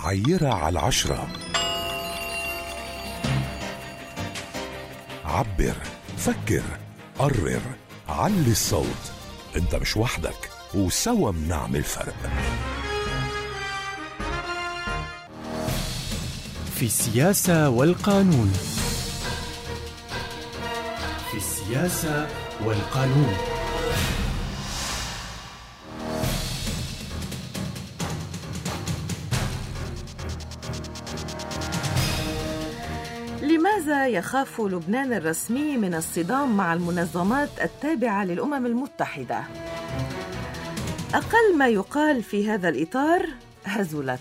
عيرة على 10. عبر، فكر، قرر، علي الصوت. انت مش وحدك، وسوا بنعمل فرق. في السياسة والقانون. في السياسة والقانون. لماذا يخاف لبنان الرسمي من الصدام مع المنظمات التابعة للأمم المتحدة؟ أقل ما يقال في هذا الإطار هزلت،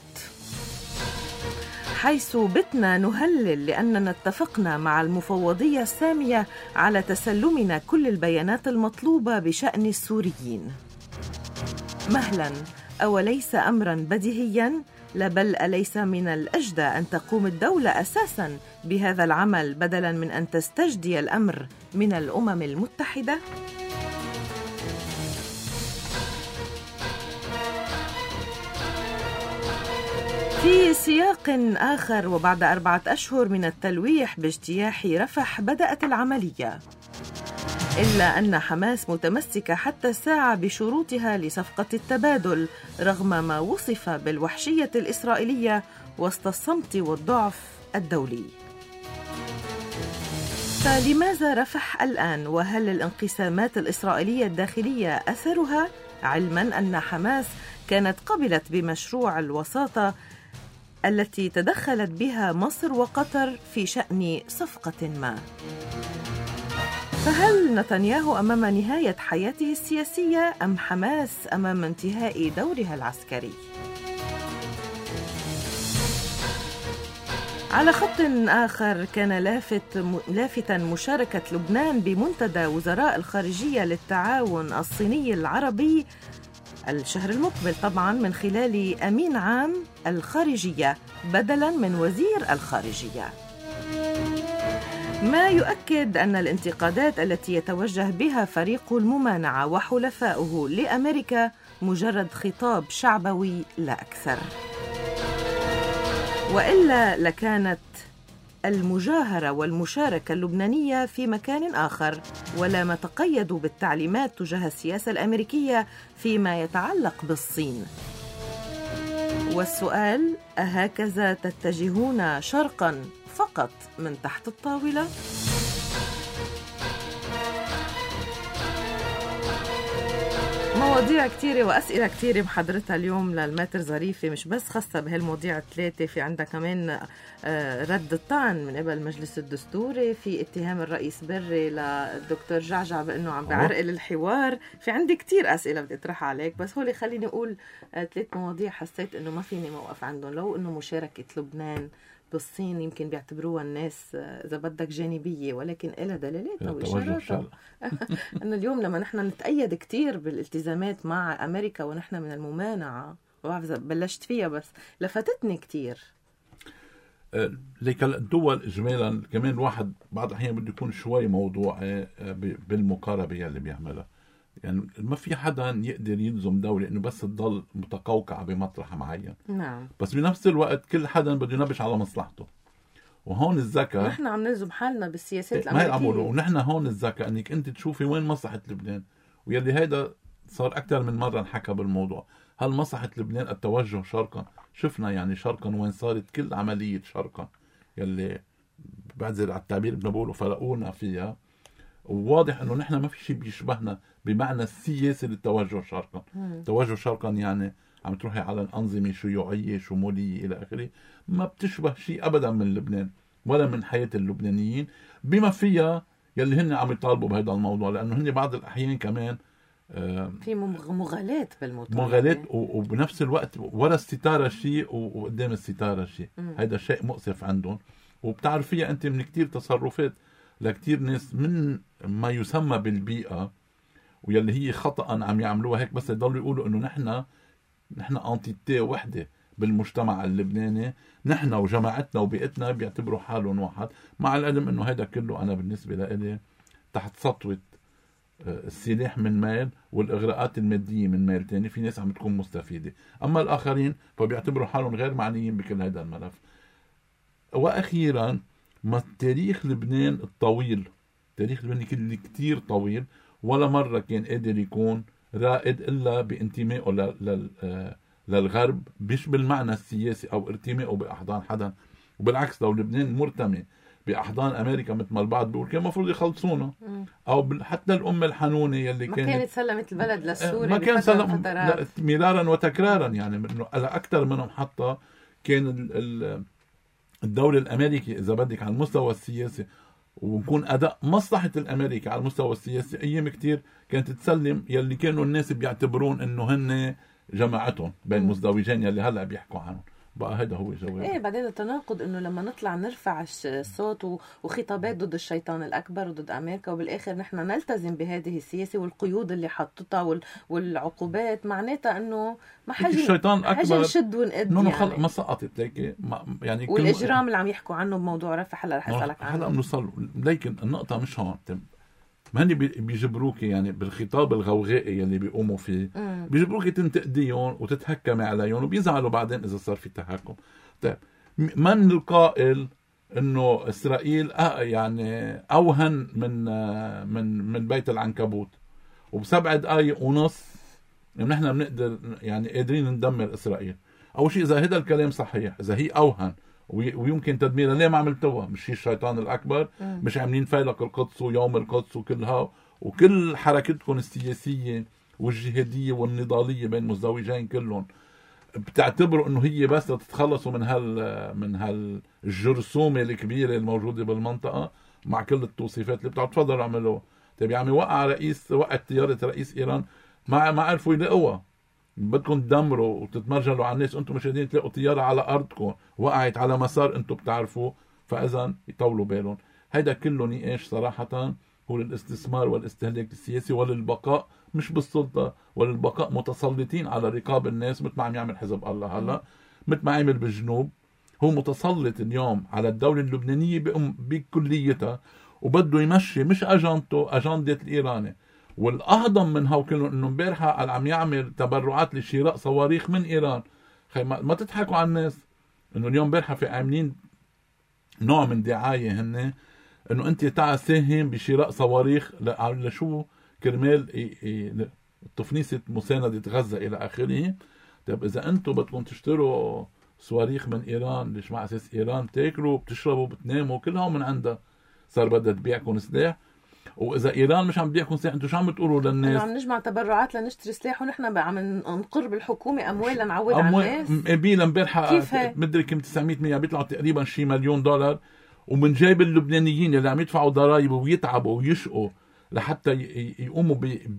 حيث بتنا نهلل لأننا اتفقنا مع المفوضية السامية على تسلمنا كل البيانات المطلوبة بشأن السوريين. مهلا، أوليس أمرا بديهيا؟ لا بل أليس من الأجدى أن تقوم الدولة أساسا بهذا العمل بدلا من أن تستجدي الأمر من الأمم المتحدة؟ في سياق آخر، وبعد 4 أشهر من التلويح باجتياح رفح بدأت العملية، إلا أن حماس متمسكة حتى الساعة بشروطها لصفقة التبادل رغم ما وصف بالوحشية الإسرائيلية وسط الصمت والضعف الدولي. فلماذا رفح الآن؟ وهل الانقسامات الإسرائيلية الداخلية أثرها، علما أن حماس كانت قبلت بمشروع الوساطة التي تدخلت بها مصر وقطر في شأن صفقة ما؟ فهل نتنياهو أمام نهاية حياته السياسية أم حماس أمام انتهاء دورها العسكري؟ على خط آخر، كان لافتا مشاركة لبنان بمنتدى وزراء الخارجية للتعاون الصيني العربي الشهر المقبل، طبعا من خلال أمين عام الخارجية بدلا من وزير الخارجية، ما يؤكد أن الانتقادات التي يتوجه بها فريق الممانعة وحلفائه لأمريكا مجرد خطاب شعبوي لا أكثر، وإلا لكانت المجاهرة والمشاركة اللبنانية في مكان آخر، ولا ما تقيدوا بالتعليمات تجاه السياسة الأمريكية فيما يتعلق بالصين. والسؤال: أهكذا تتجهون شرقاً فقط من تحت الطاولة؟ مواضيع كتيرة وأسئلة كتيرة محضرتها اليوم للماتر ظريفة، مش بس خاصة بهالمواضيع الثلاثة، في عندها كمان رد الطعن من قبل المجلس الدستوري في اتهام الرئيس بري للدكتور جعجع بأنه عم بيعرقل الحوار. في عندي كتير أسئلة بدي أطرحها عليك، بس هولي خليني أقول 3 مواضيع حسيت أنه ما فيني موقف عندهم. لو أنه مشاركة لبنان بالصين يمكن بيعتبروها الناس إذا بدك جانبية، ولكن إلها دلالاتها وإشاراتها. أن اليوم لما نحن نتأيد كتير بالالتزامات مع أمريكا ونحن من الممانعة، بلشت فيها بس لفتتني كتير. ليك الدول إجمالا كمان الواحد بعض الأحيان بده يكون شوي موضوعي بالمقاربة اللي بيعملها. يعني ما في حدا يقدر يلزم دولة إنه بس تضل متقوقعة بمطرح معين. نعم. بس بنفس الوقت كل حدا بده ينبش على مصلحته، وهون الذكاء نحن عم نلزم حالنا بالسياسات الأمريكية. ما يعملوا، ونحن هون الذكاء إنك أنت تشوفي وين مصلحة لبنان، ويلي هيدا صار أكثر من مرة نحكى بالموضوع. هل مصلحة لبنان التوجه شرقا؟ شفنا يعني شرقا وين صارت كل عملية شرقا يلي بعزل على التعبير بنقوله فرقونا فيها، وواضح انه نحن ما في شيء بيشبهنا بمعنى السياسي للتوجه شرقا. توجه شرقا يعني عم تروحي على الأنظمة شيوعية شمولية إلى آخره، ما بتشبه شيء أبدا من لبنان ولا من حياة اللبنانيين بما فيها يلي هن عم يطالبوا بهذا الموضوع، لأنه هن بعض الأحيان كمان في مغالاة بالموضوع، مغالاة وبنفس الوقت ورا الستارة شيء وقدام الستارة شيء. هذا شيء مؤسف عندهم، وبتعرفيها أنت من كتير تصرفات لكتير ناس من ما يسمى بالبيئة ويلي هي خطأ عم يعملوها هيك بس يضلوا يقولوا إنه نحن أنتيتي وحدة بالمجتمع اللبناني، نحن وجماعتنا وبيئتنا بيعتبروا حالهم واحد، مع العلم إنه هذا كله أنا بالنسبة لي تحت سطوة السلاح من مال والإغراءات المادية من مال تاني، في ناس عم تكون مستفيدة. أما الآخرين فبيعتبروا حالهم غير معنيين بكل هذا الملف. وأخيرا ما تاريخ لبنان الطويل، تاريخ لبنان اللي كتير طويل، ولا مرة كان قادر يكون رائد إلا بانتمائه للغرب، مش بالمعنى السياسي أو ارتمائه بأحضان حدا. وبالعكس لو لبنان مرتمي بأحضان أمريكا مثل ما البعض بيقول كان المفروض يخلصونا، أو حتى الأم الحنونة يلي ما كانت سلمت البلد للسوري، ما كان سلم مرارا وتكرارا، يعني على أكثر منهم. حتى كان الدولة الأمريكي إذا بدك على المستوى السياسي ونكون أداء مصلحة الأمريكي على المستوى السياسي، أيام كتير كانت تسلم يلي كانوا الناس بيعتبرون إنه هن جماعتهم بين مزدوجين يلي هلأ بيحكوا عنهم. بقى هذا هو جواب. ايه بعدين التناقض انه لما نطلع نرفع الصوت وخطابات ضد الشيطان الاكبر وضد امريكا، وبالاخر نحن نلتزم بهذه السياسه والقيود اللي حطتها والعقوبات، معناتها انه ما حاجه الشيطان الاكبر نشد ونقد يعني. ما سقطت ليك يعني والاجرام اللي عم يحكوا عنه بموضوع رفح هلا رح اسالك عنه. هلا بنوصل، لكن النقطه مش هون. ما هني بيجبروك يعني بالخطاب الغوغائي اللي بيقوموا فيه، بيجبروك تنتقديهم وتتهكمي عليهم وبيزعلوا بعدين اذا صار في تهكم. طيب من القائل انه اسرائيل يعني اوهن من بيت العنكبوت، وبسبع دقائق ونص نحن بنقدر يعني قادرين ندمر اسرائيل؟ اول شيء اذا هذا الكلام صحيح، اذا هي اوهن ويمكن تدميرها، ليه ما عملتوها؟ مش هي الشيطان الأكبر؟ مش عاملين فيلق القدس ويوم القدس وكلها وكل حركتكم السياسية والجهادية والنضالية بين مزدوجين كلهم بتعتبروا انه هي بس لتتخلصوا من هالجرثومة الكبيرة الموجودة بالمنطقة مع كل التوصيفات اللي بتفضلوا اعملوها. طيب يعني وقعت طيارة رئيس إيران ما عرفوا يلاقوها، بدكم تدمروا وتتمرجلوا على الناس، انتم مش قادرين تلاقوا طيارة على أرضكم وقعت على مسار انتم بتعرفوه، فإذا يطولوا بالهم. هيدا كله نقاش صراحة هو للاستثمار والاستهلاك السياسي وللبقاء مش بالسلطة، وللبقاء متسلطين على رقاب الناس مثل ما عم يعمل حزب الله هلا، مثل ما عمل بالجنوب. هو متسلط اليوم على الدولة اللبنانية بكليتها، وبده يمشي مش أجندة الإيراني. والأهضم من هاو كله إنه امبارحة عم يعمل تبرعات لشراء صواريخ من إيران. ما تضحكوا على الناس إنه اليوم امبارحة في عاملين نوع من دعاية هن إنه أنت تعال ساهم بشراء صواريخ لشو كرمال تفنيسة مساندة غزة إلى آخره. طيب إذا أنتم بدكم تشتروا صواريخ من إيران، ليش مع أساس إيران تاكلوا بتشربوا بتناموا كلها من عندها صار بدها تبيعكم سلاح؟ واذا ايران مش عم تبيعكم سلاح انتم شو عم بتقولوا للناس؟ عم نجمع تبرعات لنشتري سلاح ونحن عم نقر بالحكومه اموال لنعود على الناس. قبيله امبارحه مدري كم 900 بيطلعوا تقريبا شي $1,000,000، ومن جايب اللبنانيين اللي عم يدفعوا ضرائب ويتعبوا ويشقوا لحتى يقوموا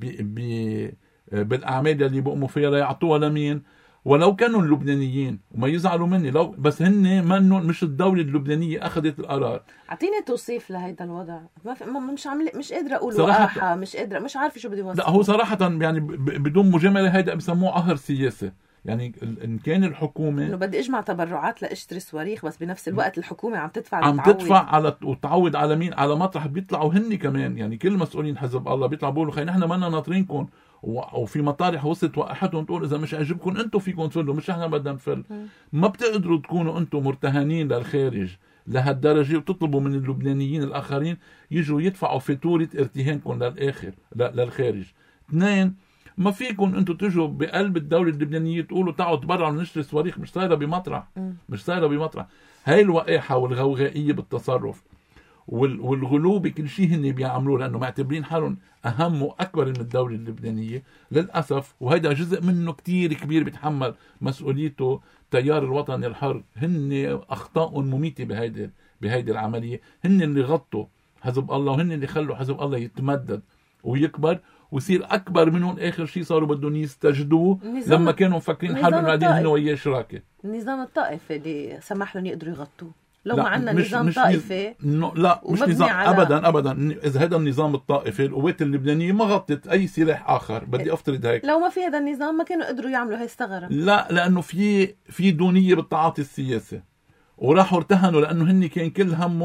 بالاعمال اللي بيقوموا فيها ليعطوها لمين؟ ولو كانوا اللبنانيين، وما يزعلوا مني لو بس هن مش الدولة اللبنانية أخذت القرار. أعطيني توصيف لهيدا الوضع. مش قادرة أقول وقاحة، مش قادرة، مش عارفة شو بدي أوصف. لا هو صراحة يعني بدون مجاملة هيدا بسموه قهر سياسي. يعني إن كان الحكومة إنه بدي أجمع تبرعات لأشتري صواريخ، بس بنفس الوقت الحكومة عم تدفع على وتعود على مين؟ على مطرح بيطلعوا هن كمان. يعني كل مسؤولين حزب الله بيطلعوا بيقولوا خي نحن ما ناطرينكم، وفي مطارح وصلت وقحتهم تقول إذا مش عجبكم أنتم فيكم تفلوا، مش إحنا بدنا نفل. ما بتقدروا تكونوا أنتم مرتهنين للخارج لهالدرجة وتطلبوا من اللبنانيين الآخرين يجوا يدفعوا فاتورة ارتهانكم للخارج. 2، ما فيكم أنتم تجوا بقلب الدولة اللبنانية تقولوا تعالوا تبرعوا نشتري صواريخ. مش صايرة بمطرح. هاي الوقاحة والغوغائية بالتصرف والغلو بكل شيء هن بيعملوه، لأنه معتبرين حالهم أهم وأكبر من الدولة اللبنانية للأسف. وهذا جزء منه كتير كبير بيتحمل مسؤوليته تيار الوطن الحر. هن أخطاء مميتة بهيدي العملية. هن اللي غطوا حزب الله، وهن اللي خلوا حزب الله يتمدد ويكبر ويصير أكبر منهم. آخر شيء صاروا بدهم يستجدوه لما كانوا مفكرين حالهم قاعدين هن وياه شراكة. النظام الطائفي اللي سمح لهم يقدروا يغطوه. لو ما عندنا نظام طائفي لا مش نظام أبدا. إذا هذا النظام الطائفي القوات اللبنانية ما غطت أي سلاح آخر، بدي أفترض هيك. لو ما في هذا النظام ما كانوا قدروا يعملوا هاي الثغرة. لا، لأنه في دونية بالتعاطي السياسي، وراحوا ارتهنوا لأنه هن كان كل همهم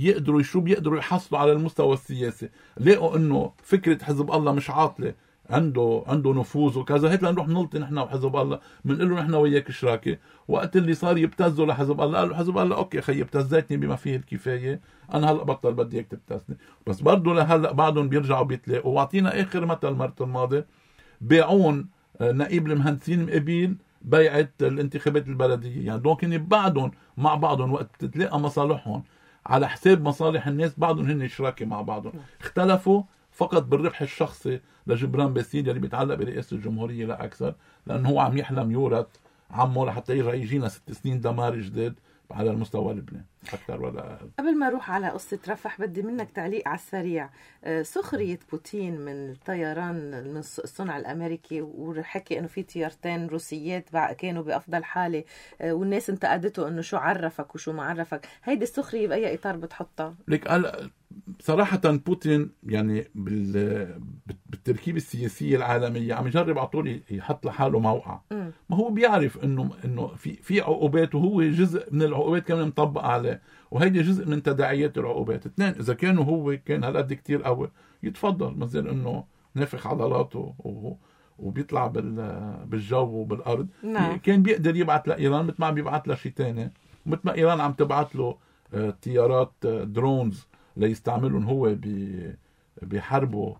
يقدروا شو بيقدروا يحصلوا على المستوى السياسي. لقوا انه فكره حزب الله مش عاطله، عنده نفوذ وكذا، هيك لنروح نلطي نحن وحزب الله، بنقول له نحن وياك شراكه. وقت اللي صار يبتزوا لحزب الله قالوا حزب الله اوكي خيي ابتزيتني بما فيه الكفايه، انا هلا بطل بدي اياك تبتزني. بس برضه لهلا بعضهم بيرجعوا بيتلاقوا. واعطينا اخر مثل مرة الماضي بيعون نقيب المهندسين مقبيل بيعه الانتخابات البلديه، يعني دونك هن بعضهم مع بعضهم وقت تتلاقى مصالحهم على حساب مصالح الناس، بعضهم هن شراكه مع بعضهم. اختلفوا فقط بالربح الشخصي لجبران باسيل اللي بيتعلق برئاسة الجمهورية لا أكثر، لأنه هو عم يحلم يورث عمه لحتى يرجع يجينا 6 سنين دمار جديد على المستوى اللبناني أكثر ولا أقل. قبل ما أروح على قصة رفح بدي منك تعليق على السريع. سخرية بوتين من الطيران من الصنع الأمريكي، وحكي إنه في طيارتين روسيات كانوا بأفضل حالة، والناس انتقدته إنه شو عرفك وشو ما عرفك. هيدي السخرية بأي إطار بتحطها؟ لك صراحة بوتين يعني بالتركيبة السياسية العالمية عم يجرب على طول يحط لحاله موقع. ما هو بيعرف إنه في عقوبات، وهو جزء من العقوبات كمان مطبق عليه، وهيدي جزء من تداعيات العقوبات. اثنين، إذا كانوا هو كان هالقد كتير قوي يتفضل، مثل إنه نافخ عضلاته وبيطلع بالجو وبالأرض. نعم. كان بيقدر يبعث لإيران مثل ما عم يبعث له شيء تاني، مثل ما إيران عم تبعث له طيارات درونز ليستعملهم هو بحربه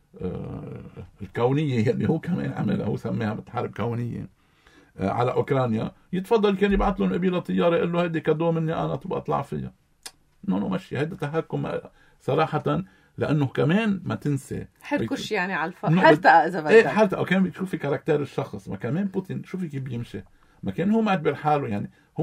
الكونية اللي هو كمان عملها، هو سميها حرب كونية على أوكرانيا. يتفضل كان يبعث لهم قبيلة طيارة يقول له هيدي كادو مني أنا تبقى أطلع فيها. نو ماشي، هيدا تهكم صراحة. لأنه كمان ما تنسى حركش يعني على حرتقة إذا بدك. حرتقة. وكان بتشوفي كاركتير الشخص. ما كمان بوتين شوفي كيف بيمشي، ما كان هو معتبر حاله يعني هو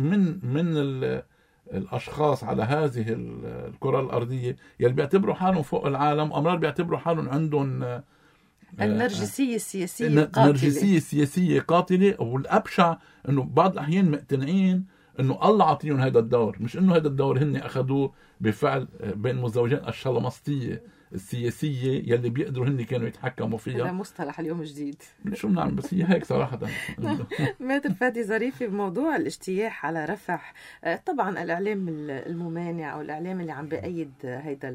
من الأشخاص على هذه الكرة الأرضية يلي بيعتبروا حالهم فوق العالم، أمرار بيعتبروا حالهم عندهم النرجسية السياسية قاتلة. النرجسية السياسية قاتلة. والأبشع أنه بعض الأحيان مقتنعين أنه الله عطيهم هذا الدور، مش أنه هذا الدور هن أخذوه بفعل بين مزوجين الشلمسطية السياسية يلي بيقدروا هن كانوا يتحكموا فيها. هذا مصطلح اليوم جديد. شو بنعمل، بس هي هيك صراحة. ماتر فادي ظريفي بموضوع الاجتياح على رفح. طبعا الإعلام الممانع أو الإعلام اللي عم بأيد هيدا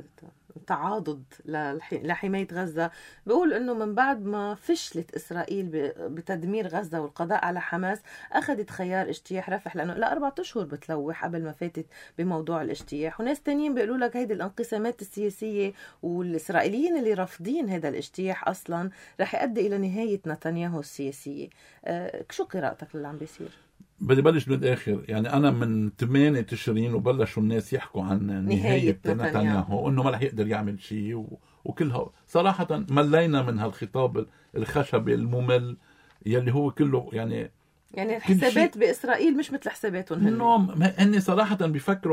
التعاضد لحماية غزة بيقول إنه من بعد ما فشلت إسرائيل بتدمير غزة والقضاء على حماس أخذت خيار اجتياح رفح، لأنه لا 4 أشهر بتلوح قبل ما فاتت بموضوع الاجتياح. وناس تانيين بيقولوا لك هيدي الانقسامات السياسية والإسرائيليين اللي رافضين هذا الاجتياح أصلا رح يؤدي إلى نهاية نتنياهو السياسية. شو قراءتك اللي عم بيصير؟ بدي بلش من الآخر. يعني أنا من 8 تشرين وبلشوا الناس يحكوا عن نهاية نتنياهو وإنه ما رح يقدر يعمل شيء وكلها. صراحة ملينا من هالخطاب الخشبي الممل يلي هو كله يعني الحسابات بإسرائيل مش مثل حساباتهم هن صراحة بيفكروا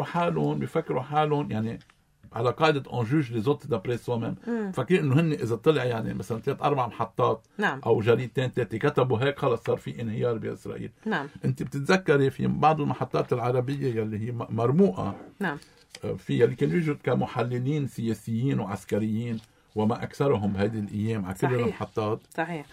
حالهم يعني على قاعدة on juge les autres d'après soi-même. فكر إنه هن إذا طلع يعني مثلا 3-4 محطات نعم. أو جريدتين 3 كتبوا هيك خلص صار في انهيار بإسرائيل. نعم. أنت بتتذكري في بعض المحطات العربية يلي هي مرموقة. نعم. في اللي كانوا يوجد كمحللين سياسيين وعسكريين وما أكثرهم هذه الأيام على كل المحطات. صحيح.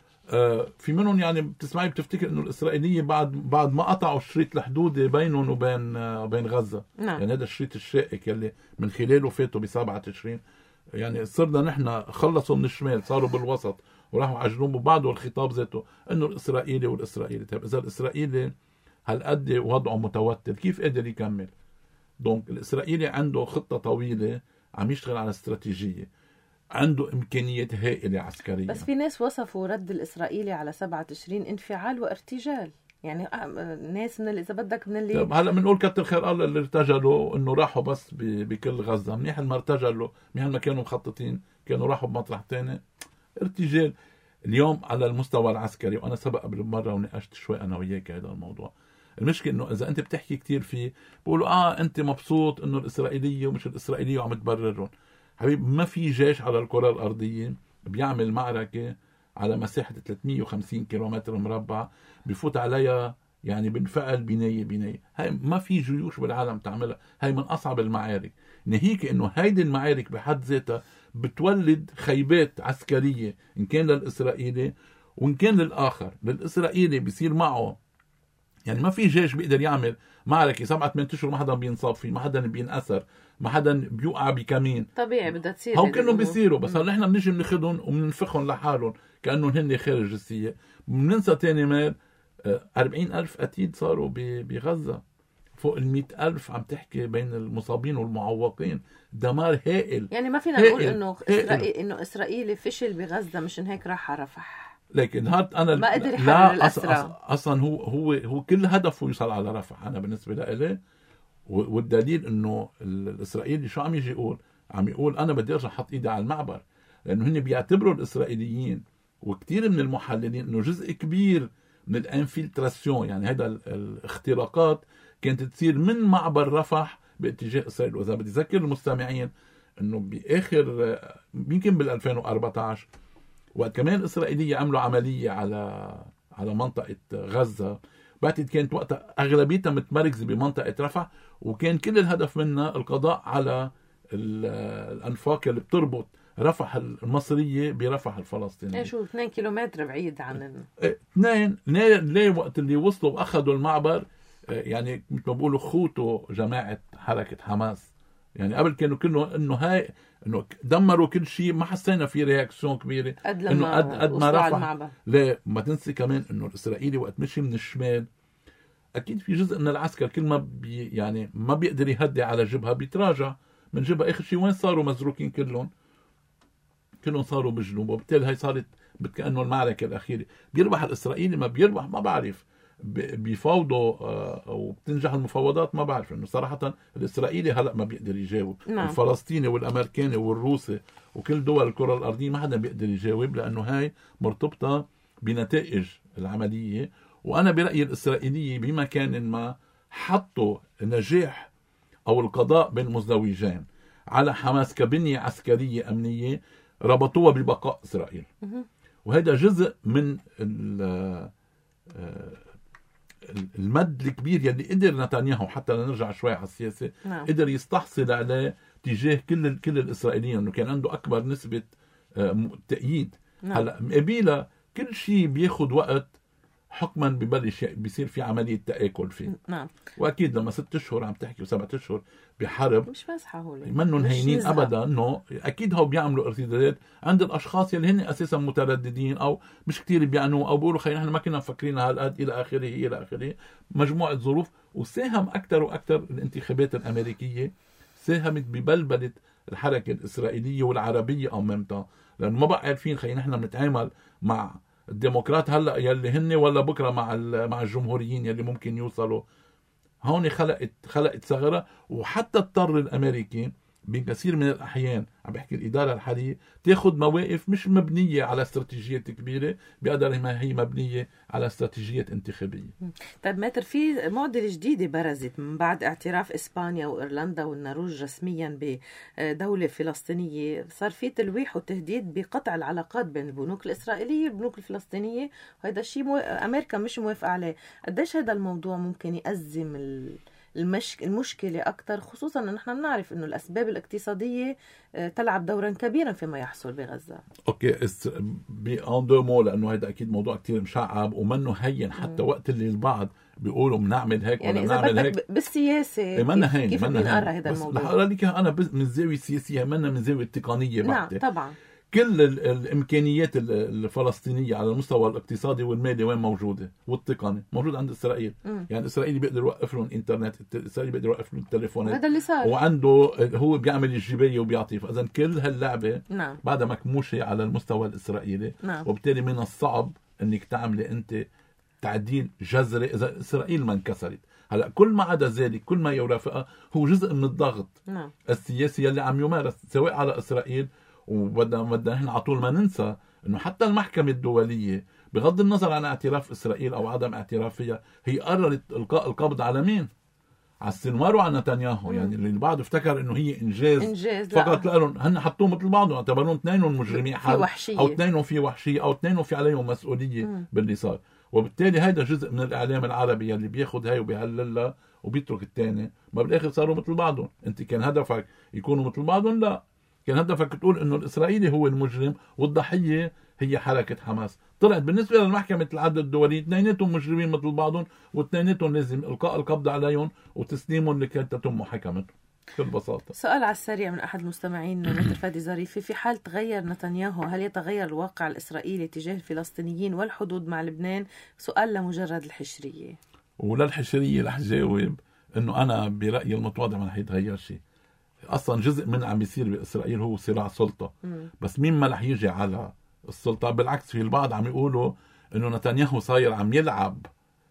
في منهم يعني بتسمعي بتفتكر انه الاسرائيليه بعد ما قطعوا الشريط الحدودي بينهم وبين غزه. نعم. يعني هذا الشريط الشائك يلي من خلاله فاتوا ب7 تشرين، يعني صرنا نحن خلصوا من الشمال صاروا بالوسط وراحوا على الجنوب. وبعده الخطاب ذاته انه الاسرائيلي والاسرائيلي. طيب اذا الاسرائيلي هالقد وضعه متوتر كيف قادر يكمل؟ دونك الاسرائيلي عنده خطه طويله عم يشتغل على استراتيجيه، عنده إمكانيات هائلة عسكرية. بس في ناس وصفوا رد الإسرائيلي على 7 تشرين انفعال وارتجال، يعني ناس من إذا بدك من اللي هلا بنقول كتر خير الله اللي ارتجلوا إنه راحوا بس بكل غزة. منيح ما ارتجلوا، منيح ما كانوا مخططين كانوا راحوا بمطرح تاني. ارتجال اليوم على المستوى العسكري. وأنا سبق قبل مرة وناقشت شوي أنا وياك هذا الموضوع. المشكلة إنه إذا أنت بتحكي كتير فيه بقولوا أنت مبسوط إنه الإسرائيلية ومش الإسرائيلية وعم تبررهم. حبيب ما في جيش على الكرة الأرضية بيعمل معركة على مساحة 350 كيلومتر مربع بيفوت عليها يعني بنفعل بناية. هاي ما في جيوش بالعالم تعملها. هاي من أصعب المعارك. ناهيك إنه هيدي المعارك بحد ذاتها بتولد خيبات عسكرية إن كان للإسرائيلي وإن كان للآخر. للإسرائيلي بيصير معه يعني ما في جيش بيقدر يعمل معركة 7-8 أشهر ما حدا بينصاب فيه، ما حدا بينأسر، ما حدا بيوقع بكمين. طبيعي بدها تصير هو كلهم بيصيروا، بس هلا نحن بنيجي بناخذهم وبننفخهم لحالهم كأنهم هن خارج السياق. بننسى تاني مال 40,000 قتيل صاروا بغزة، فوق 100,000 عم تحكي بين المصابين والمعوقين، دمار هائل. يعني ما فينا نقول انه اسرائيل فشل بغزة مشان هيك راح على رفح. لكن هاد انا ما قدر يحرر الأسرى. اصلا هو كل هدفه يوصل على رفح. انا بالنسبه لي والدليل انه الاسرائيلي شو عم يجي يقول؟ عم يقول انا بدي ارجع احط ايدي على المعبر، لانه هن بيعتبروا الاسرائيليين وكثير من المحللين انه جزء كبير من الانفلتراسيون، يعني هذا الاختراقات كانت تصير من معبر رفح باتجاه اسرائيل. واذا بدي اذكر المستمعين انه باخر يمكن بال 2014 وقت كمان الاسرائيليه عملوا عمليه على منطقه غزه، بعتقد كانت وقتها اغلبيتها متمركزه بمنطقه رفح، وكان كل الهدف منها القضاء على الانفاق اللي بتربط رفح المصريه برفح الفلسطينيه. ايه شو 2 كيلومتر بعيد عن 2 ليه وقت اللي وصلوا واخذوا المعبر يعني مثل ما بيقولوا خوتوا جماعه حركه حماس. يعني قبل كانوا كله انه دمروا كل شيء، ما حسينا في رياكسيون كبيره انه قد ما رفح. لا ما تنسي كمان انه الاسرائيلي وقت مشي من الشمال اكيد في جزء من العسكر كل ما يعني ما بيقدر يهدي على جبهه بيتراجع من جبهه. اخر شيء وين صاروا مزروكين كلهم صاروا بالجنوب، وبالتالي هاي صارت كأنه المعركه الاخيره. بيربح الاسرائيلي ما بيربح ما بعرف، بيفاوضوا او بتنجح المفاوضات ما بعرف. انه صراحه الاسرائيلي هلا ما بيقدر يجاوب. الفلسطيني والامريكاني والروسي وكل دول الكره الارضيه ما حدا بيقدر يجاوب، لانه هاي مرتبطه بنتائج العمليه. وانا برايي الاسرائيليه بما كان ما حطوا نجاح او القضاء بين مزدوجين على حماس كبنيه عسكريه امنيه، ربطوها ببقاء اسرائيل. وهذا جزء من المد الكبير يلي قدر نتنياهو، حتى لنرجع شوي على السياسة، قدر يستحصل عليه تجاه كل الإسرائيليين، انه كان عنده اكبر نسبة تأييد. هلا مقابلها كل شيء بياخد وقت، حكما ببلش بيصير في عملية تآكل فيه. واكيد لما 6 أشهر عم تحكي و7 أشهر بحرب مش مسحة هولي منهم هينين ابدا، انه اكيد هو بيعملوا ارتدادات عند الاشخاص اللي هن اساسا مترددين او مش كتير بيعنوا او بيقولوا خلينا نحن ما كنا مفكرين هالقد الى اخره مجموعه ظروف. وساهم اكثر واكثر الانتخابات الامريكيه، ساهمت ببلبله الحركه الاسرائيليه والعربيه امامتها، لانه ما بقى عارفين خلينا نحن بنتعامل مع الديمقراط هلا يلي هن ولا بكره مع الجمهوريين يلي ممكن يوصلوا. هون خلقت ثغرة. وحتى اضطر الامريكي بكثير من الاحيان، عم بحكي الاداره الحاليه، تاخذ مواقف مش مبنيه على استراتيجيات كبيره بقدر ما هي مبنيه على استراتيجيات انتخابيه. طيب ماتر، في معضله جديده برزت من بعد اعتراف اسبانيا وايرلندا والنرويج رسميا بدوله فلسطينيه. صار في تلويح وتهديد بقطع العلاقات بين البنوك الاسرائيليه والبنوك الفلسطينيه، وهذا الشيء امريكا مش موافقه عليه. قديش هذا الموضوع ممكن يأزم المشكلة أكثر، خصوصا أن نحن بنعرف أنه الأسباب الاقتصادية تلعب دورا كبيرا فيما يحصل بغزة؟ أوكي بأن دو مو، لأنه هذا أكيد موضوع كتير مشعب ومنه هين، حتى وقت اللي البعض بيقولوا بنعمل هيك يعني ولا بنعمل هيك بالسياسة كيف بنقرأ هذا الموضوع؟ بس لك أنا من الزاوية السياسية، من زاوية التقنية بحتة. نعم طبعا. كل الإمكانيات الفلسطينية على المستوى الاقتصادي والمالي وين موجودة، والتقني موجود عند إسرائيل. يعني الإسرائيلي بيقدر يوقف لهم إنترنت، الإسرائيلي بيقدر يوقف لهم التليفونات، هذا اللي صار. وعنده هو بيعمل الجباية وبيعطيه. فإذا كل هاللعبة بعدها مكموشة على المستوى الإسرائيلي. وبالتالي من الصعب إنك تعملي أنت تعديل جذري إذا إسرائيل ما انكسرت. هلا كل ما عدا ذلك، كل ما يرافقها هو جزء من الضغط السياسي اللي عم يمارس سواء على إسرائيل. وبدنا نحن على طول ما ننسى انه حتى المحكمة الدولية بغض النظر عن اعتراف اسرائيل او عدم اعترافها، هي قررت القاء القبض على مين؟ على السنوار وعلى نتنياهو. يعني اللي البعض افتكر انه هي انجاز فقط لهم، هن حطوهم مثل بعضهم، اعتبرون اثنينهم مجرمين حرب، او اثنينهم في وحشية، او اثنينهم في عليهم مسؤولية باللي صار. وبالتالي هيدا جزء من الاعلام العربي اللي بياخد هاي وبيهللها وبيترك الثاني. ما بالاخر صاروا مثل بعضهم. انت كان هدفك يكونوا مثل بعضهم؟ لا، كان هدفك تقول انه الاسرائيلي هو المجرم والضحيه هي حركه حماس. طلعت بالنسبه للمحكمه العدل الدولي اثنيناتهم مجرمين مثل بعضهم، واثنيناتهم لازم القاء القبض عليهم وتسليمهم لكي تتم محاكمتهم بكل بساطه. سؤال على السريع من احد المستمعين متر فادي ظريفي: في حال تغير نتنياهو هل يتغير الواقع الاسرائيلي تجاه الفلسطينيين والحدود مع لبنان؟ سؤال لمجرد الحشريه. ولا الحشريه رح جاوب انه انا برايي المتواضع ما رح يتغير شيء. اصلا جزء من عم بيصير باسرائيل هو صراع سلطه، بس مين ما رح يجي على السلطه. بالعكس في البعض عم يقولوا انه نتنياهو صاير عم يلعب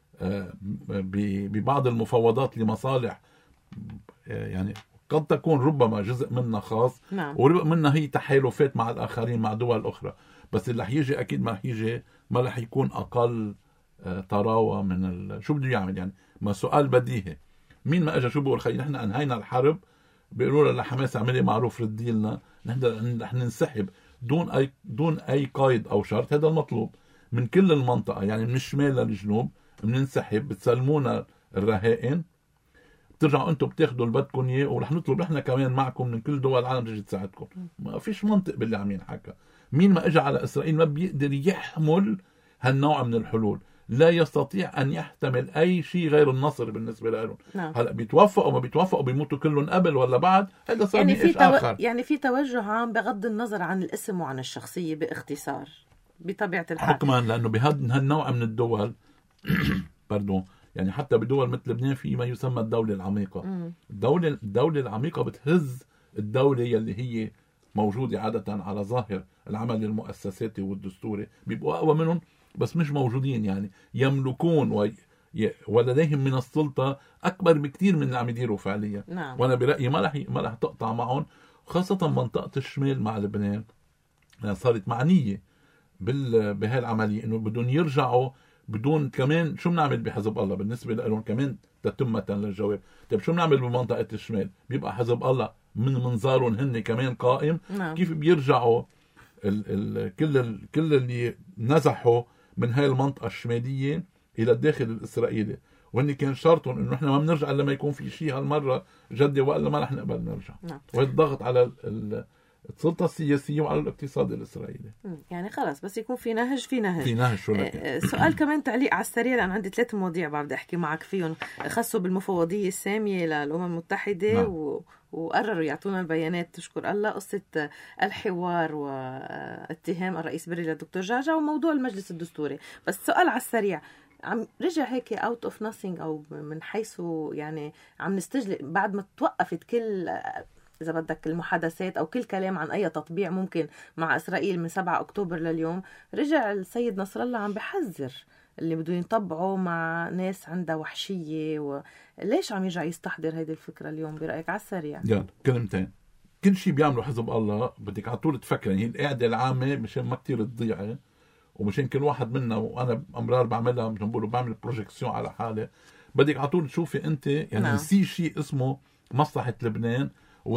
ببعض المفاوضات لمصالح يعني قد تكون ربما جزء منها خاص، نعم. وربما منها هي تحالفات مع الآخرين مع دول أخرى. بس اللي رح يجي أكيد ما رح يكون أقل طراوة من شو بده يعمل يعني. ما سؤال بديهي، مين ما أجا شو بقول خي نحن أنهينا الحرب، بيقولوا لحماس اعملي معروف ردي لنا، نحن رح ننسحب دون أي قيد أو شرط. هذا المطلوب من كل المنطقة يعني من الشمال للجنوب، بننسحب، بتسلمونا الرهائن، بترجعوا انتم بتاخذوا اللي بدكم اياه، ورح نطلب نحن كمان معكم من كل دول العالم تيجي تساعدكم. ما فيش منطق باللي عم ينحكى. مين ما اجى على اسرائيل ما بيقدر يحمل هالنوع من الحلول، لا يستطيع ان يحتمل اي شيء غير النصر بالنسبه لهم. نعم. هلا بيتوفقوا ما بيتوفقوا، بيموتوا كلهم قبل ولا بعد، هذا صار يعني في اخر. يعني في توجه عام بغض النظر عن الاسم وعن الشخصيه باختصار بطبيعه الحال، حكما لانه بهالنوع من الدول باردون يعني حتى بدول مثل لبنان في ما يسمى الدولة العميقة. الدولة العميقة بتهز الدولة يلي هي موجودة عادة على ظاهر العمل المؤسساتي والدستوري، بيبقوا أقوى منهم بس مش موجودين، يعني يملكون ولديهم من السلطة أكبر بكتير من اللي عم يديروا فعليا. نعم. وأنا برأيي ما رح تقطع معهم، خاصة منطقة الشمال مع لبنان صارت معنية بهاي العملية، إنه بدون يرجعوا بدون كمان. شو بنعمل بحزب الله بالنسبة لهم كمان تتمة للجواب؟ طيب شو بنعمل بمنطقة الشمال؟ بيبقى حزب الله من منظارهم هن كمان قائم. نعم. كيف بيرجعوا كل اللي نزحوا من هاي المنطقة الشمالية إلى الداخل الإسرائيلي، وهن كان شرطهم إنه إحنا ما بنرجع لما يكون في شيء هالمرة جدي، وإلا ما رح نقبل نرجع. نعم. والضغط على السلطة السياسية وعلى الاقتصاد الإسرائيلي. يعني خلاص بس يكون في نهج في نهج شو لك. سؤال كمان تعليق على السريع، لأن عندي 3 مواضيع بدي أحكي معك فيهم خاصوا بالمفوضية السامية للأمم المتحدة. نعم. وقرروا يعطونا البيانات تشكر الله، قصة الحوار واتهام الرئيس بري للدكتور جعجع وموضوع المجلس الدستوري. بس سؤال على السريع، عم رجع هيك out of nothing أو من حيث يعني عم نستجلب بعد ما توقفت كل إذا بدك المحادثات أو كل كلام عن أي تطبيع ممكن مع إسرائيل من 7 أكتوبر لليوم، رجع السيد نصر الله عم بحذر اللي بدهم يطبعوا مع ناس عندها وحشية. ليش عم يرجع يستحضر هيدي الفكرة اليوم برأيك على السريع؟ يلا كلمتين. كل شيء بيعملوا حزب الله بدك على طول تفكر يعني القاعدة العامة مشان ما كتير تضيع، ومشان كل واحد منا، وأنا أمرار بعملها مثل ما بقولوا بعمل بروجيكسيون على حالة، بدك على طول تشوفي أنت يعني نعم. نسي شيء اسمه مصلحة لبنان،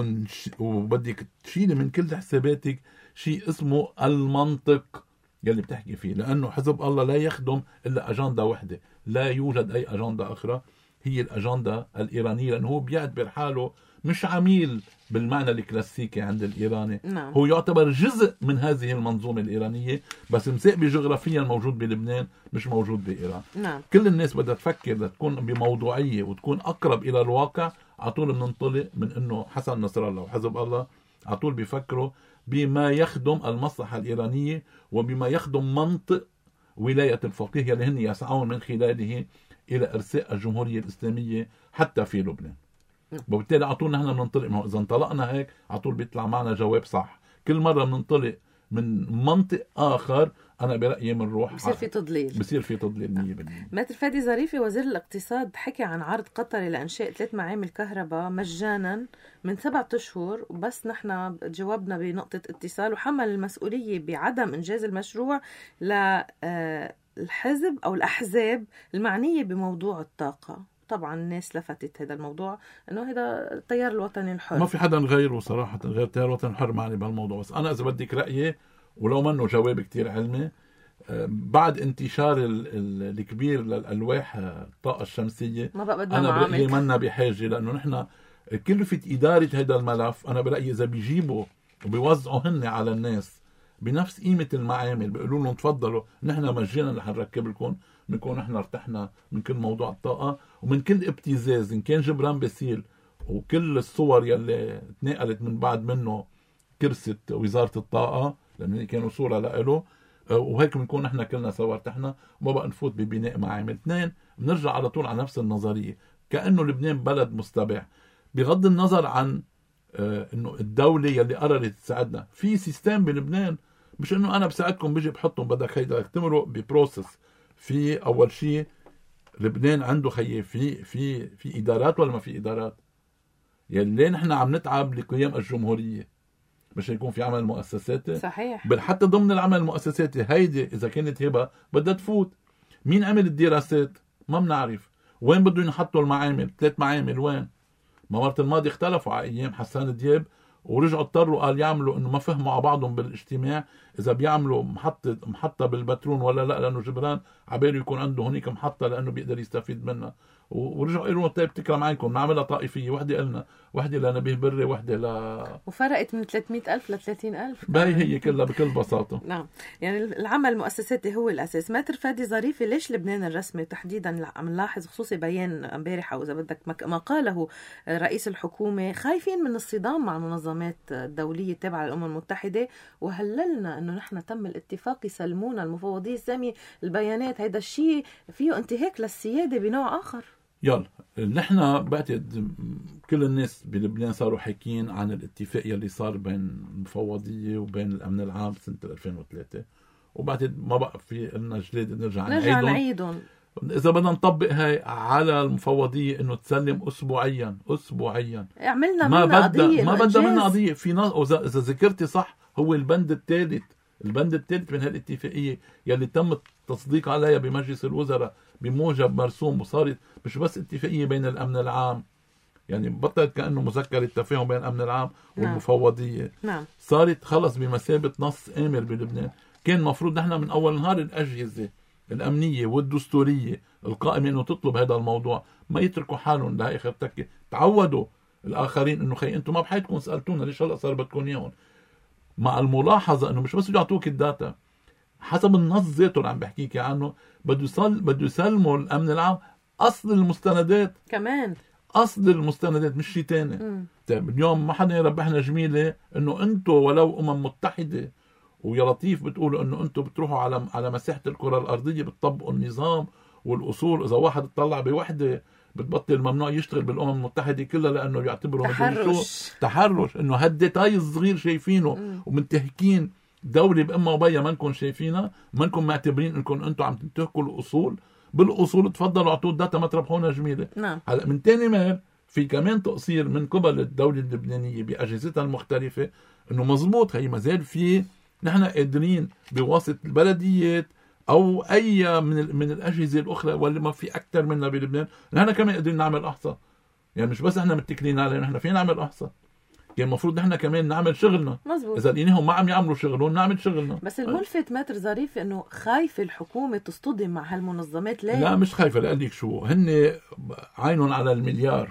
وبدك تشيلي من كل حساباتك شيء اسمه المنطق يلي بتحكي فيه، لأنه حزب الله لا يخدم إلا أجندة واحدة، لا يوجد أي أجندة أخرى، هي الأجندة الإيرانية، لأنه هو بيعتبر حاله مش عميل بالمعنى الكلاسيكي عند الإيراني. نعم. هو يعتبر جزء من هذه المنظومة الإيرانية، بس مساقبي جغرافيا موجود بلبنان مش موجود بإيران. نعم. كل الناس بدها تفكر تكون بموضوعية وتكون أقرب إلى الواقع. عطول بننطلق من أنه حسن نصر الله وحزب الله عطول بيفكروا بما يخدم المصلحة الإيرانية وبما يخدم منطق ولاية الفقيه يلي هن يسعون من خلاله إلى إرساء الجمهورية الإسلامية حتى في لبنان. وبالتالي عطول نحن بننطلق منه. إذا انطلقنا هيك عطول بيطلع معنا جواب صح. كل مرة بننطلق من منطق آخر أنا برأيي بنروح بصير في تضليل 100%. متر فادي ظريفي وزير الاقتصاد حكي عن عرض قطري لإنشاء 3 معامل كهرباء مجانا من 7 أشهر، وبس نحن جاوبنا بنقطة اتصال وحمل المسؤولية بعدم إنجاز المشروع للحزب أو الأحزاب المعنية بموضوع الطاقة. طبعا الناس لفتت هذا الموضوع انه هذا التيار الوطني الحر، ما في حدا غيره صراحة غير التيار الوطني الحر معني بهالموضوع. بس أنا إذا بدك رأيي ولو منه جواب كتير علمي، بعد انتشار الكبير للألواح الطاقة الشمسية ما بقى بدنا أنا برأيي معامل. منا بحاجة، لأنه نحن كلفة إدارة هذا الملف أنا برأيي إذا بيجيبوا وبيوزعوا هن على الناس بنفس قيمة المعامل، بيقولوا لهم تفضلوا نحن مجانا رح نركب لكم، بنكون نحن ارتحنا من كل موضوع الطاقة ومن كل ابتزاز إن كان جبران باسيل وكل الصور يلي تنقلت من بعد منه كرسة وزارة الطاقة لأن كانوا صورة لإله، وهيك بنكون نحن كلنا سوا ارتحنا وما بقى نفوت ببناء معامل. اثنين، بنرجع على طول على نفس النظرية كأنه لبنان بلد مستبع، بغض النظر عن انه الدولة يلي قررت تساعدنا في سيستم بلبنان، مش انه انا بساعدكم بيجي بحطهم بدك هيدا اختمروا ببروسس. في اول شيء لبنان عنده في ادارات ولا ما في ادارات؟ يلي نحن عم نتعب لقيام الجمهورية مش يكون في عمل مؤسساتي. صحيح. بل حتى ضمن العمل المؤسساتي هيدي اذا كانت هبة بدها تفوت. مين عمل الدراسات؟ ما بنعرف. وين بدهم يحطوا المعامل؟ 3 معامل وين؟ مرة الماضي اختلفوا على ايام حسان دياب ورجعوا اضطروا قال يعملوا انه ما فهموا على بعضهم بالاجتماع اذا بيعملوا محطة بالبترون ولا لا، لانه جبران عباله يكون عنده هنيك محطة لانه بيقدر يستفيد منها. ورجعوا قالوا طيب تكرم عينكم نعملها طائفية، وحدة قلنا وحدة لنبيه بري وحدة وفرقت من 300,000 ل 30,000. باي هي كلها بكل بساطة. نعم، يعني العمل المؤسساتي هو الأساس. ماتر فادي ظريفي، ليش لبنان الرسمي تحديدا عم نلاحظ خصوصي بيان امبارح أو إذا بدك ما قاله رئيس الحكومة خايفين من الصدام مع المنظمات الدولية التابعة للأمم المتحدة، وهللنا إنه نحن تم الاتفاق يسلمونا المفوضية السامية البيانات. هيدا الشيء فيه انتهاك للسيادة بنوع آخر. يلا نحن بعتقد كل الناس بلبنان صاروا حاكيين عن الاتفاق يلي صار بين المفوضية وبين الأمن العام سنة 2003، وبعتقد ما بقى في لنا جلاد نرجع نعيدهم. إذا بدنا نطبق هاي على المفوضية إنه تسلم أسبوعيا عملنا منها قضية، ما بدنا منها قضية. في ناس إذا ذكرتي صح هو البند الثالث من هالاتفاقية يلي تم التصديق عليها بمجلس الوزراء بموجب مرسوم، وصارت مش بس اتفاقية بين الأمن العام، يعني بطلت كأنه مذكرة تفاهم بين الأمن العام والمفوضية. نعم. صارت خلص بمثابة نص آمر بلبنان. كان مفروض نحن من أول نهار الأجهزة الأمنية والدستورية القائمة إنه تطلب هذا الموضوع ما يتركوا حالهم لآخر تكة. تعودوا الآخرين إنه خي أنتم ما بحياتكم سألتونا ليش هلأ صار بدكم إياهم، مع الملاحظة إنه مش بس يعطوك الداتا حسب النص ذاته اللي عم بحكيك عنه بده يسلموا الأمن العام أصل المستندات كمان، أصل المستندات مش شيء تاني. طيب اليوم ما حدا يربحنا جميلة إنه أنتوا ولو متحدة ويا لطيف بتقولوا إنه أنتوا بتروحوا على مساحة الكرة الأرضية بتطبقوا النظام والأصول. إذا واحد اطلع بوحدة بتبطل ممنوع يشتغل بالأمم المتحدة كلها لأنه يعتبروا تحرش. إنه هالديتاي الصغير شايفينه ومنتهكين دولة بأمة وبيا ما نكون شايفينها، ما نكون معتبرين إنكم أنتوا عم تنتهكوا الأصول. بالأصول تفضلوا اعطوا الداتا ما تربحونا جميلة. نعم. هلا من تاني مال في كمان تقصير من قبل الدولة اللبنانية بأجهزتها المختلفة إنه مزبوط هي مازال في نحن قادرين بواسطة البلديات أو أي من الأجهزة الأخرى واللي ما في أكتر منها بلبنان نحن كمان قادرين نعمل أحصاء. يعني مش بس نحن متكلين عليه، نحن فينا نعمل أحصاء. يعني المفروض نحن كمان نعمل شغلنا. مزبوط. إذا لقيناهم ما عم يعملوا شغلهم نعمل شغلنا. بس الملفت ماتر ظريف إنه خايفة الحكومة تصطدم مع هالمنظمات. ليه؟ لا مش خايفة، لأقول لك شو هن عينهم على المليار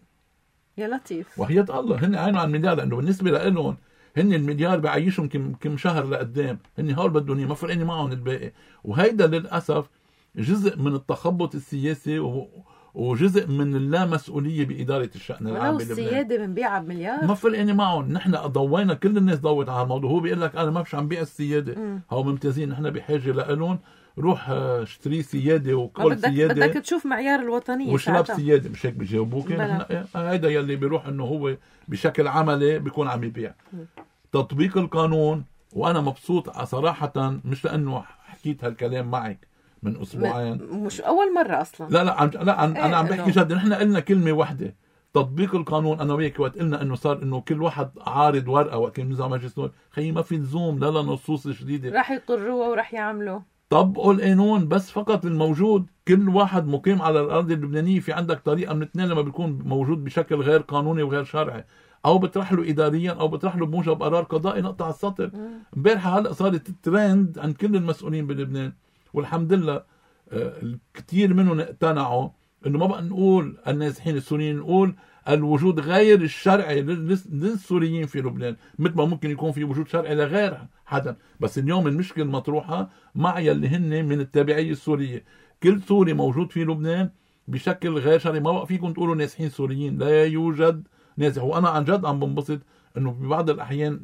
يا لطيف، وحياة الله هن عينهم على المليار، لأنه بالنسبة لهم هن المليار بعيشهم كم شهر لقدام. هن هول بدهم ما فرقني معهم الباقي. وهيدا للأسف جزء من التخبط السياسي وجزء من اللامسؤولية بإدارة الشأن العام بلبنان. ولو السيادة بنبيعها بمليار ما فرقني معهم. نحن ضوينا كل الناس ضوت على الموضوع. هو بيقول لك أنا ما مش عم بيع السيادة. هو ممتازين، نحن بحاجة لهم. روح اشتري سيادة وكل سيادة، بدك تشوف معيار الوطنية وشرب سيادة. مش هيك بيجاوبوك؟ هيدا يلي بيروح انه هو بشكل عملي بيكون عم يبيع. تطبيق القانون. وانا مبسوط صراحة مش لانه حكيت هالكلام معك من اسبوعين، مش اول مرة اصلا. لا انا عم بحكي جد. نحن قلنا كلمة واحدة تطبيق القانون. انا وياك وقت قلنا انه صار انه كل واحد عارض ورقة وقت نظام مجلس النواب خيي ما في لزوم لا نصوص جديدة راح يقروها وراح يعملوا. طبقوا القانون بس فقط الموجود. كل واحد مقيم على الأرض اللبنانية في عندك طريقة من اثنين لما بيكون موجود بشكل غير قانوني وغير شرعي، أو بترح له إداريا أو بترح له بموجب قرار قضائي نقطع السطر. امبارحة هلأ صارت ترند عند كل المسؤولين بلبنان، والحمد لله الكثير منهم اقتنعوا إنه ما بقى نقول النازحين السوريين، نقول الوجود غير الشرعي للسوريين في لبنان، مثل ما ممكن يكون في وجود شرعي لغير حدا. بس اليوم المشكلة مطروحة مع يلي هن من التابعية السورية. كل سوري موجود في لبنان بشكل غير شرعي. ما بقى فيكم تقولوا نازحين سوريين، لا يوجد نازح. وأنا عن جد عم بنبسط إنه ببعض الأحيان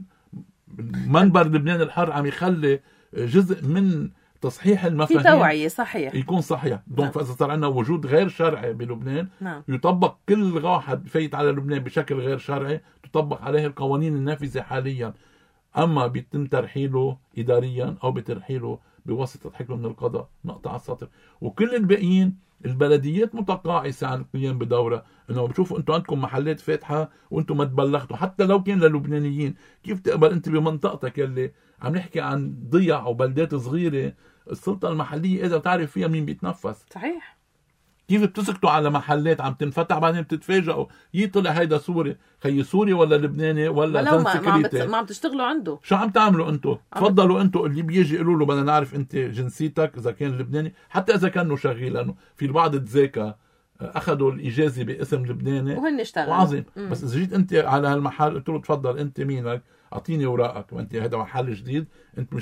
منبر لبنان الحر عم يخلي جزء من تصحيح المفاهيم في توعية صحيح يكون صحيح. دونك فإذا صار عندنا وجود غير شرعي بلبنان، يطبق كل واحد فايت على لبنان بشكل غير شرعي تطبق عليه القوانين النافذة حاليا. أما بيتم ترحيله إداريا أو بترحيله بواسطة حكم من القضاء، نقطة على السطر. وكل الباقيين البلديات متقاعسة عن القيام بدورة، انه بتشوفوا انتم عندكم محلات فاتحة وانتم ما تبلغتوا حتى لو كان للبنانيين. كيف تقبل انت بمنطقتك يلي عم نحكي عن ضيع وبلدات صغيرة السلطة المحلية إذا تعرف فيها مين بيتنفس؟ صحيح. كيف بتسكتوا على محلات عم تنفتح بعدين بتتفاجئوا طلع هيدا سوري؟ خي سوري ولا لبناني ولا ما عم تشتغلوا عنده؟ شو عم تعملوا انتو؟ تفضلوا انتو اللي بيجي يقولوا له بدنا نعرف انت جنسيتك اذا كان لبناني، حتى اذا كانوا شغيل، لانه في البعض تذاكى اخذوا الاجازه باسم لبناني وهن اشتغلوا وعظيم. بس اذا جيت انت على هالمحل قلت له تفضل انت مينك اعطيني اوراقك، وانت هذا محل جديد، انت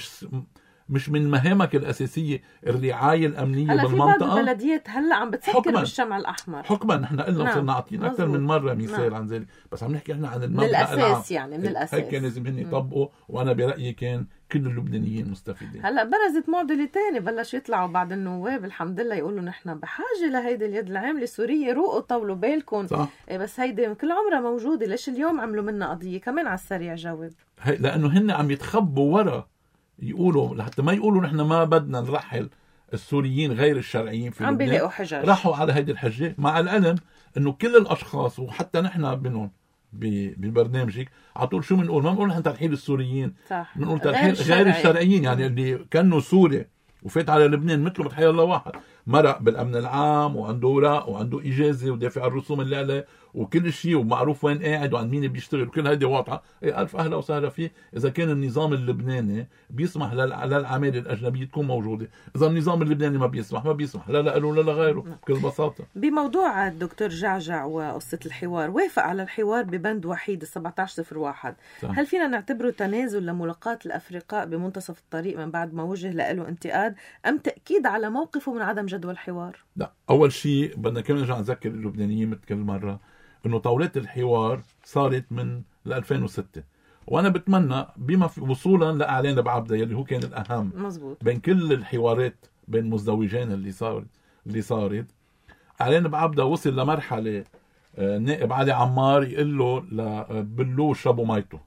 مش من مهامك الأساسية الرعاية الأمنية بالمنطقة. في بعض البلديات هلا عم بتسكر بالشمع الأحمر حكما. نحن قلنا صرنا عاطين أكثر من مرة مثال عن ذلك، بس عم نحكي احنا عن المبدأ من الأساس يعني من الأساس هيك كان لازم هن يطبقوا. وأنا برأيي كان كل اللبنانيين مستفيدين. هلا برزت معضلة تاني بلش يطلعوا بعض النواب الحمد لله يقولوا نحن بحاجة لهيدي اليد العاملة السورية، روقوا طولوا بالكم. بس هيدي كل عمرها موجودة، ليش اليوم عملوا منها قضية؟ كمان على السريع جاوب. لأنه هن عم يتخبوا ورا يقولوا لحتى ما يقولوا نحن ما بدنا نرحل السوريين غير الشرعيين في لبنان. عم بيلاقوا حجج. راحوا على هيدي الحجة، مع العلم انه كل الاشخاص وحتى نحن منهم ببرنامجك على طول شو بنقول؟ ما بنقول نحن ترحيل السوريين، صح، بنقول ترحيل غير الشرعيين. يعني اللي كانوا سوري وفات على لبنان مثله بتحيا الله واحد، مرق بالامن العام وعنده اوراق وعنده اجازه ودافع الرسوم اللي عليه وكل شيء ومعروف وين قاعد وعن مين بيشتغل وكل هيدي واضحه. الف اهلا وسهلا فيه اذا كان النظام اللبناني بيسمح للعماله الاجنبيه تكون موجوده. اذا النظام اللبناني ما بيسمح لا له ولا لغيره بكل بساطه. بموضوع الدكتور جعجع وقصه الحوار، وافق على الحوار ببند وحيد 1701. هل فينا نعتبره تنازل لملاقاة الافرقاء بمنتصف الطريق من بعد ما وجه له انتقاد، ام تاكيد على موقفه من عدم جدوى الحوار؟ لا، اول شيء بدنا كمان نرجع نذكر اللبنانيين مثل كل مره انه طاولات الحوار صارت من 2006، وانا بتمنى بما وصولا لاعلان بعبده يلي هو كان الاهم مزبوط بين كل الحوارات بين مزدوجين اللي صارت. اعلان بعبده وصل لمرحله النائب علي عمار يقول له بلو شربوا ميته.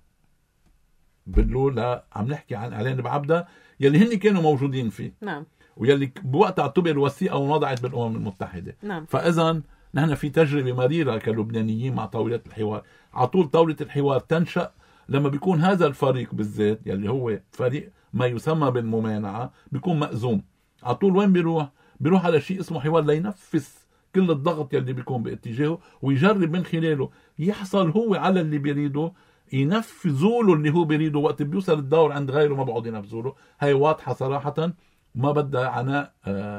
عم نحكي عن اعلان بعبده يلي هن كانوا موجودين فيه. نعم. ويلي بوقتها اعتبر وثيقه ووضعت بالامم المتحده. نعم. فاذا نحن في تجربه مريره كلبنانيين مع طاولات الحوار. على طول طاوله الحوار تنشا لما بيكون هذا الفريق بالذات يلي هو فريق ما يسمى بالممانعه بيكون مأزوم. على طول وين بيروح على شيء اسمه حوار لينفس كل الضغط يلي بيكون باتجاهه ويجرب من خلاله يحصل هو على اللي بيريده، ينفذوا له اللي هو بيريده. وقت بيوصل الدور عند غيره ما بقعد ينفذوا له. هي واضحه صراحه، ما بدها عناء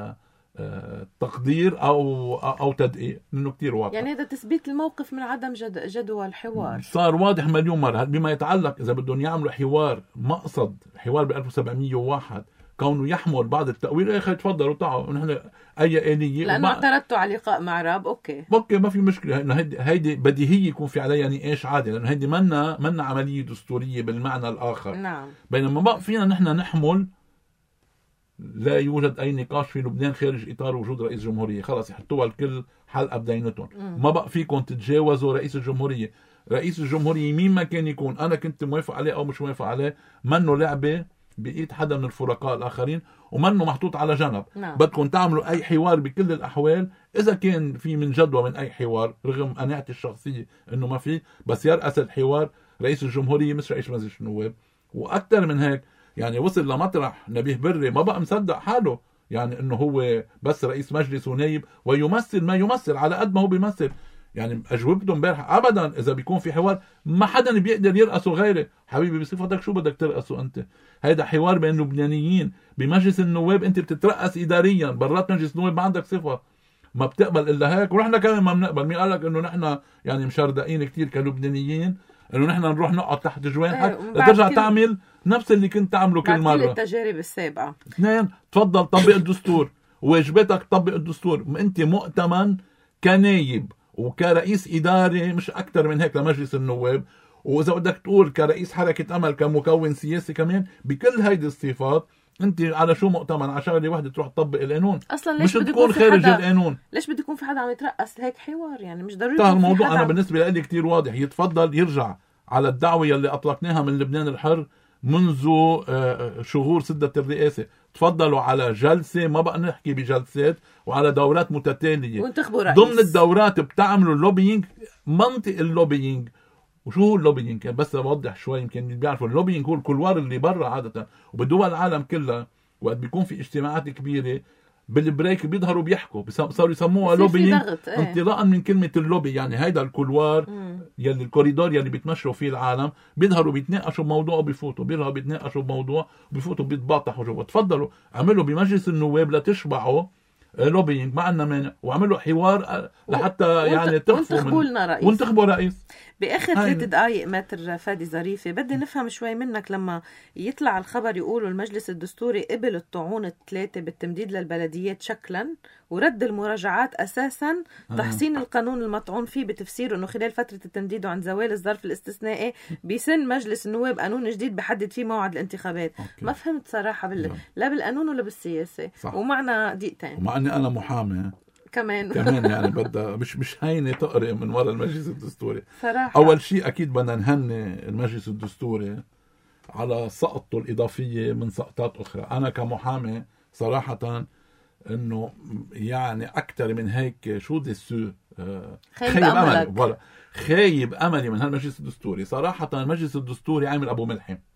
تقدير او تدقيق، لانه كتير واضح. يعني هذا تثبيت الموقف من عدم جدوى الحوار صار واضح مليون مره. بما يتعلق اذا بدهم يعملوا حوار مقصد حوار ب 1701 كونه يحمل بعض التأويل، يا اخي تفضلوا تعالوا نحن اي آلية لانه اعترضتوا على لقاء مع راب. اوكي ما في مشكله، انه هيدي بديهيه يكون في عليها نقاش عادي، لانه هيدي منا عمليه دستوريه بالمعنى الاخر. نعم. بينما ما فينا نحن نحمل لا يوجد أي نقاش في لبنان خارج إطار وجود رئيس جمهورية. خلاص يحطوها الكل حلقة بدينتهم. ما بقى فيكم تتجاوزوا رئيس الجمهورية. رئيس الجمهورية مين ما كان يكون، أنا كنت موافق عليه أو مش موافق عليه، منه لعبة بإيد حدا من الفرقاء الآخرين ومنه محطوط على جنب. بدكم تعملوا أي حوار بكل الأحوال. إذا كان في من جدوى من أي حوار رغم قناعتي الشخصية إنه ما في، بس يرأس الحوار رئيس الجمهورية مش رئيس مجلس النواب. وأكثر من هيك يعني وصل لمطرح نبيه بري ما بقى مصدق حاله، يعني انه هو بس رئيس مجلس ونايب ويمثل ما يمثل على قد ما هو بيمثل. يعني اجوبته امبارح ابدا اذا بيكون في حوار ما حدا بيقدر يرأسه غيره. حبيبي بصفتك شو بدك ترأسه انت؟ هيدا حوار بين لبنانيين بمجلس النواب، انت بتترأس اداريا، برات مجلس النواب ما عندك صفه. ما بتقبل الا هيك، ونحن كمان ما بنقبل. مين قال لك انه نحن يعني مشردقين كتير كلبنانيين انه نحن نروح نقعد تحت جوانحك لترجع تعمل نفس اللي كنت تعمله كل مره؟ كل التجارب السابقه. اثنين، تفضل طبق الدستور، واجبتك تطبق الدستور. انت مؤتمن كنايب وكرئيس اداري مش اكثر من هيك لمجلس النواب، واذا بدك تقول كرئيس حركه امل كمكون سياسي كمان، بكل هيدي الصفات انت على شو مؤتمن؟ على شغله وحده تروح تطبق القانون. اصلا ليش مش تكون خارج القانون؟ ليش بده يكون في حدا عم يترأس هيك حوار؟ يعني مش ضروري. الموضوع انا بالنسبه لي كتير واضح. يتفضل يرجع على الدعوه يلي اطلقناها من لبنان الحر منذ شهور سدة الرئاسة. تفضلوا على جلسة، ما بقى نحكي بجلسات، وعلى دورات متتالية. وانتخبوا رئيس. ضمن الدورات بتعملوا اللوبينج، منطق اللوبينج. وشو هو اللوبينج؟ بس بوضح شوي يمكن بيعرفوا. اللوبينج هو الكولوار اللي برا عادة، وبدول العالم كلها وقت بيكون في اجتماعات كبيرة بالبريك بيظهروا بيحكوا، صاروا يسموها لوبينج انطلاقا من كلمة اللوبي. يعني هيدا الكولوار يلي الكوريدور يلي بيتمشوا فيه العالم، بيظهروا بيتناقشوا بموضوع وبيفوتوا، بيظهروا بيتناقشوا بموضوع وبيفوتوا بيتباطحوا جوا. تفضلوا اعملوا بمجلس النواب لتشبعوا لوبينج، ما عندنا مانع، وعملوا حوار لحتى يعني تخفوا لنا رئيس. وانتخبوا رئيس. باخر 3 دقائق ماتر فادي ظريفه، بدي نفهم شوي منك. لما يطلع الخبر يقولوا المجلس الدستوري قبل الطعون 3 بالتمديد للبلديات شكلا، ورد المراجعات اساسا تحسين القانون المطعون فيه بتفسيره انه خلال فتره التمديد وعند زوال الظرف الاستثنائي بيسن مجلس النواب قانون جديد بحدد فيه موعد الانتخابات. ما فهمت صراحه لا بالقانون ولا بالسياسه. ومعنا دقيقتين، ومع اني انا محامي كمان يعني بدها مش هينه تقرأ من وراء المجلس الدستوري صراحة. اول شيء اكيد بدنا نهني المجلس الدستوري على سقطه الاضافيه من سقطات اخرى. انا كمحامي صراحه انه يعني اكثر من هيك شو دسو خايب املي من هالمجلس الدستوري. صراحه المجلس الدستوري عامل ابو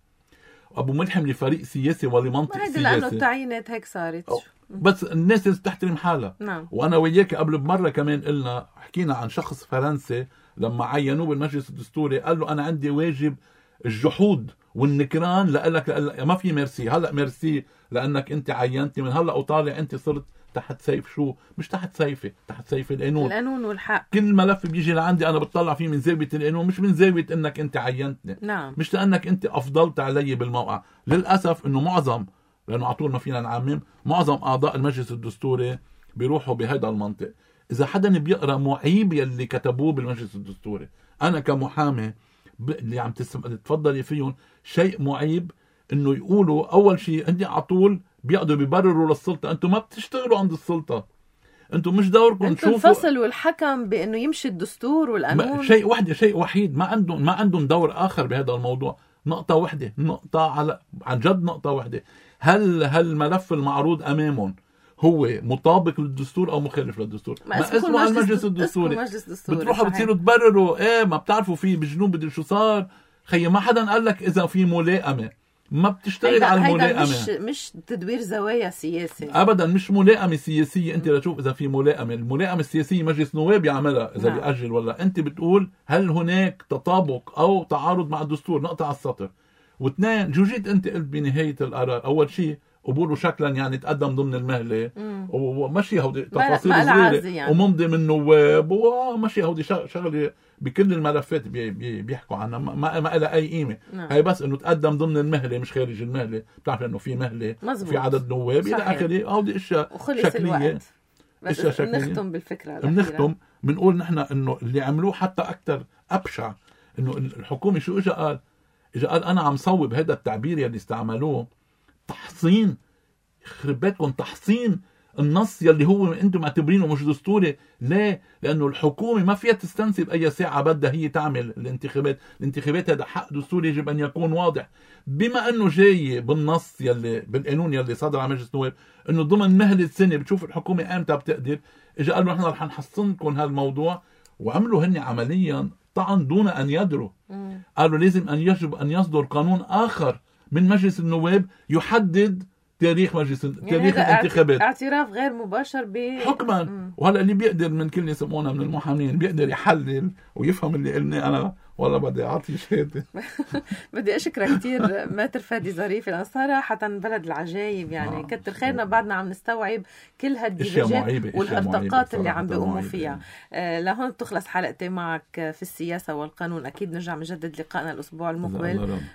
ملحم لفريق سياسي ولمنطق سياسي، لانه التعيينات هيك صارت. بس الناس لازم تحترم حالها. نعم. وانا وياك قبل بمره كمان قلنا، حكينا عن شخص فرنسي لما عينوه بالمجلس الدستوري قال له انا عندي واجب الجحود والنكران لك ما في ميرسي. هلا ميرسي لانك انت عينتني، من هلا وطالع انت صرت تحت سيف شو؟ مش تحت سيفي، تحت سيف القانون والحق. كل ملف بيجي لعندي انا بتطلع فيه من زاويه القانون، مش من زاويه انك انت عينتني. نعم. مش لانك انت افضلت علي بالموقع. للاسف انه لانه على طول ما فينا نعمم، معظم اعضاء المجلس الدستوري بيروحوا بهذا المنطق. اذا حدا بيقرا معيب يلي كتبوه بالمجلس الدستوري، انا كمحامي اللي عم تفضلي فيهم شيء معيب انه يقولوا اول شيء انت على طول بيقعدوا بيبرروا للسلطه. انتم ما بتشتغلوا عند السلطه، انتم مش دوركم تشوفوا. الفصل والحكم بانه يمشي الدستور والقانون شيء وحيد. ما عندهم دور اخر بهذا الموضوع. نقطه واحده، عن جد نقطه واحده. هل الملف المعروض امامهم هو مطابق للدستور او مخالف للدستور؟ ما اسمه المجلس الدستوري. بتروحوا بتصيروا تبرروا ما بتعرفوا فيه بجنوب بدل شو صار. خيي ما حدا قال لك اذا في ملائمه، ما بتشتغل على الملائمه. مش تدوير زوايا سياسي ابدا، مش ملائمه سياسيه. انت لتشوف اذا في الملائمه السياسيه مجلس نواب يعملها اذا بيأجل ولا. انت بتقول هل هناك تطابق او تعارض مع الدستور، نقطه على السطر. واثنين، جيت انت قلت بنهايه القرار اول شيء قبوله شكلا يعني تقدم ضمن المهله ومشي هودي تفاصيل صغيره يعني. وممضي من نواب ومشي هودي شغله بكل الملفات بيحكوا عنها ما لها اي قيمه. هي بس انه تقدم ضمن المهله مش خارج المهله. بتعرف انه في مهله في عدد نواب الى اخره. هودي اشياء شكليه. بس نختم بالفكره بنختم بنقول نحن انه اللي عملوه حتى اكثر ابشع. انه الحكومه شو اجى قال انا عم صوب هذا التعبير اللي استعملوه تحصين. يخرب بيتكم، تحصين النص يلي هو انتم معتبرينه مش دستوري. ليه؟ لانه الحكومه ما فيها تستنسب اي ساعه بدها هي تعمل الانتخابات هذا حق دستوري يجب ان يكون واضح. بما انه جاي بالنص يلي بالقانون يلي صدر على مجلس النواب انه ضمن مهله سنه بتشوف الحكومه امتى بتقدر، اجى قالوا نحن رح نحصنكم هالموضوع. وعملوا هن عمليا طعن دون ان يدروا. قالوا لازم يجب ان يصدر قانون اخر من مجلس النواب يحدد تاريخ الانتخابات. اعتراف غير مباشر حكما. وهلا اللي بيقدر من كل يسمونا من المحامين بيقدر يحلل ويفهم اللي قلناه انا والله بدي أعطي شهادة. بدي أشكرك كتير ماتر فادي ظريف، لأن صراحة بلد العجايب يعني. كتر خيرنا بعدنا عم نستوعب كل هالديفاجات والارتقاط اللي عم بيقوموا فيها. لهون بتخلص حلقتي معك في السياسة والقانون. أكيد نرجع نجدد لقائنا الأسبوع المقبل.